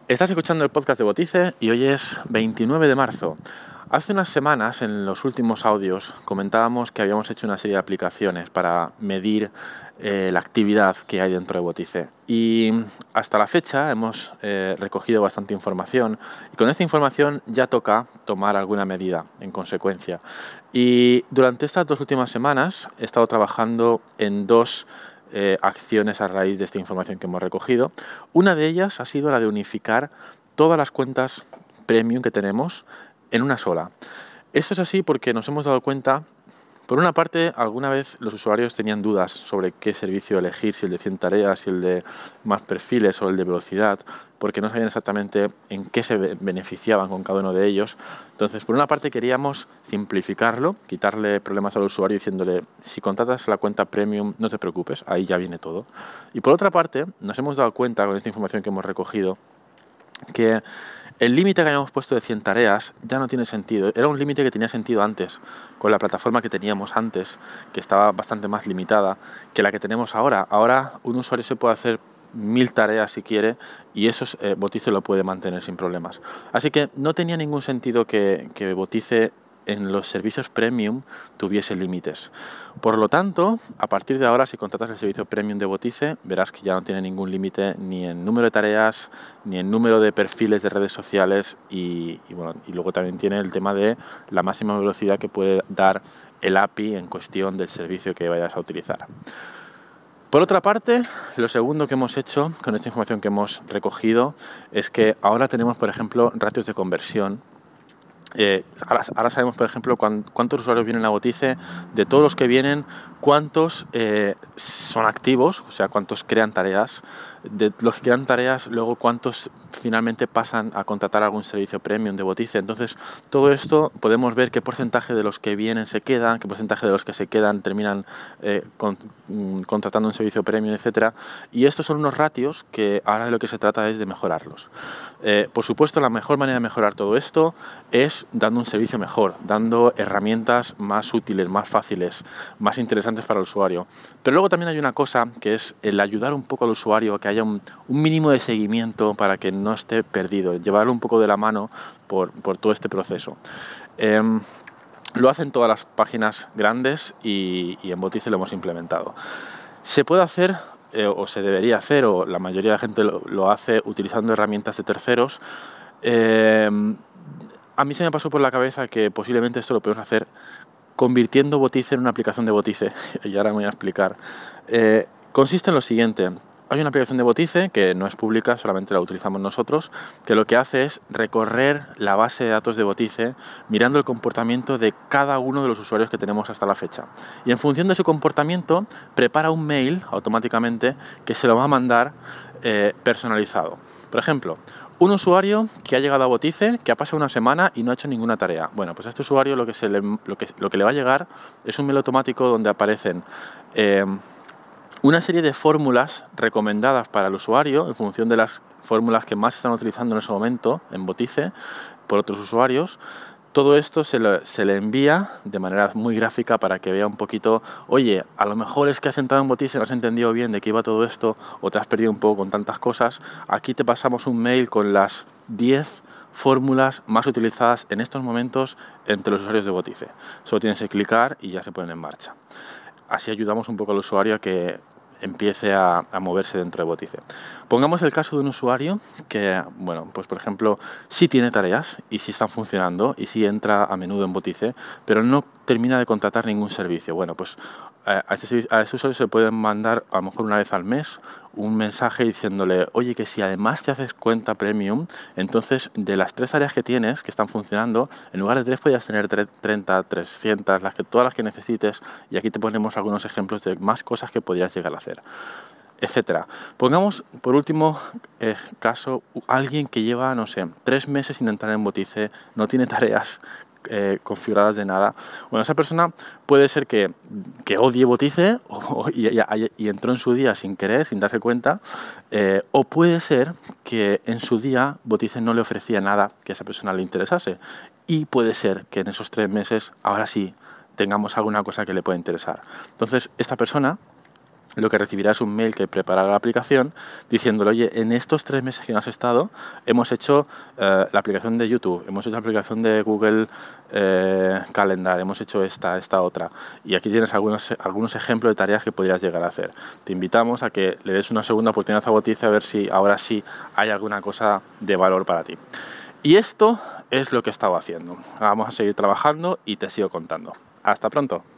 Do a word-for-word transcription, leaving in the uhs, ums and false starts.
Estás escuchando el podcast de Botice y hoy es veintinueve de marzo. Hace unas semanas, en los últimos audios, comentábamos que habíamos hecho una serie de aplicaciones para medir eh, la actividad que hay dentro de Botice. Y hasta la fecha hemos eh, recogido bastante información y con esta información ya toca tomar alguna medida en consecuencia. Y durante estas dos últimas semanas he estado trabajando en dos Eh, acciones a raíz de esta información que hemos recogido. Una de ellas ha sido la de unificar todas las cuentas premium que tenemos en una sola. Esto es así porque nos hemos dado cuenta, por una parte, alguna vez los usuarios tenían dudas sobre qué servicio elegir, si el de cien tareas, si el de más perfiles o el de velocidad, porque no sabían exactamente en qué se beneficiaban con cada uno de ellos. Entonces, por una parte queríamos simplificarlo, quitarle problemas al usuario diciéndole, si contratas la cuenta premium, no te preocupes, ahí ya viene todo. Y por otra parte, nos hemos dado cuenta con esta información que hemos recogido, que el límite que habíamos puesto de cien tareas ya no tiene sentido. Era un límite que tenía sentido antes, con la plataforma que teníamos antes, que estaba bastante más limitada que la que tenemos ahora. Ahora un usuario se puede hacer mil tareas si quiere y eso eh, Botice lo puede mantener sin problemas. Así que no tenía ningún sentido que, que Botice en los servicios premium tuviese límites. Por lo tanto, a partir de ahora, si contratas el servicio premium de Botice, verás que ya no tiene ningún límite ni en número de tareas, ni en número de perfiles de redes sociales y, y, bueno, y luego también tiene el tema de la máxima velocidad que puede dar el A P I en cuestión del servicio que vayas a utilizar. Por otra parte, lo segundo que hemos hecho con esta información que hemos recogido es que ahora tenemos, por ejemplo, ratios de conversión. Eh, ahora, ahora sabemos, por ejemplo, cuántos usuarios vienen a Botice, de todos los que vienen, cuántos eh, son activos, o sea, cuántos crean tareas, de los que crean tareas, luego cuántos finalmente pasan a contratar algún servicio premium de Botice. Entonces, todo esto podemos ver qué porcentaje de los que vienen se quedan, qué porcentaje de los que se quedan terminan eh, con, mm, contratando un servicio premium, etcétera. Y estos son unos ratios que ahora de lo que se trata es de mejorarlos. Eh, por supuesto, la mejor manera de mejorar todo esto es dando un servicio mejor, dando herramientas más útiles, más fáciles, más interesantes para el usuario. Pero luego también hay una cosa que es el ayudar un poco al usuario a que haya un, un mínimo de seguimiento para que no esté perdido, llevarlo un poco de la mano por, por todo este proceso. Eh, lo hacen todas las páginas grandes y, y en Botice lo hemos implementado. Se puede hacer eh, o se debería hacer, o la mayoría de la gente lo, lo hace utilizando herramientas de terceros. Eh, A mí se me pasó por la cabeza que posiblemente esto lo podemos hacer convirtiendo Botice en una aplicación de Botice. Y ahora me voy a explicar. Eh, consiste en lo siguiente. Hay una aplicación de Botice que no es pública, solamente la utilizamos nosotros, que lo que hace es recorrer la base de datos de Botice mirando el comportamiento de cada uno de los usuarios que tenemos hasta la fecha. Y en función de su comportamiento, prepara un mail automáticamente que se lo va a mandar eh, personalizado. Por ejemplo, un usuario que ha llegado a Botice, que ha pasado una semana y no ha hecho ninguna tarea. Bueno, pues a este usuario lo que, se le, lo que, lo que le va a llegar es un mail automático donde aparecen eh, una serie de fórmulas recomendadas para el usuario en función de las fórmulas que más se están utilizando en ese momento en Botice por otros usuarios. Todo esto se le, se le envía de manera muy gráfica para que vea un poquito, oye, a lo mejor es que has entrado en Botice y no has entendido bien de qué iba todo esto o te has perdido un poco con tantas cosas. Aquí te pasamos un mail con las diez fórmulas más utilizadas en estos momentos entre los usuarios de Botice. Solo tienes que clicar y ya se ponen en marcha. Así ayudamos un poco al usuario a que empiece a, a moverse dentro de Botice. Pongamos el caso de un usuario que, bueno, pues por ejemplo, sí tiene tareas y sí están funcionando y sí entra a menudo en Botice, pero no termina de contratar ningún servicio. Bueno, pues a este, a este usuario se puede mandar a lo mejor una vez al mes un mensaje diciéndole, oye, que si además te haces cuenta premium, entonces de las tres áreas que tienes que están funcionando, en lugar de tres podrías tener treinta, trescientas, las que, todas las que necesites, y aquí te ponemos algunos ejemplos de más cosas que podrías llegar a hacer, etcétera. Pongamos, por último eh, caso, alguien que lleva, no sé, tres meses sin entrar en Botice, no tiene tareas Eh, configuradas de nada. Bueno, esa persona puede ser que, que odie Botice o, o, y, y, y entró en su día sin querer, sin darse cuenta, eh, o puede ser que en su día Botice no le ofrecía nada que a esa persona le interesase y puede ser que en esos tres meses ahora sí tengamos alguna cosa que le pueda interesar. Entonces, esta persona lo que recibirás es un mail que preparará la aplicación diciéndole, oye, en estos tres meses que no has estado, hemos hecho eh, la aplicación de YouTube, hemos hecho la aplicación de Google eh, Calendar, hemos hecho esta, esta otra. Y aquí tienes algunos, algunos ejemplos de tareas que podrías llegar a hacer. Te invitamos a que le des una segunda oportunidad a Botice a ver si ahora sí hay alguna cosa de valor para ti. Y esto es lo que he estado haciendo. Vamos a seguir trabajando y te sigo contando. Hasta pronto.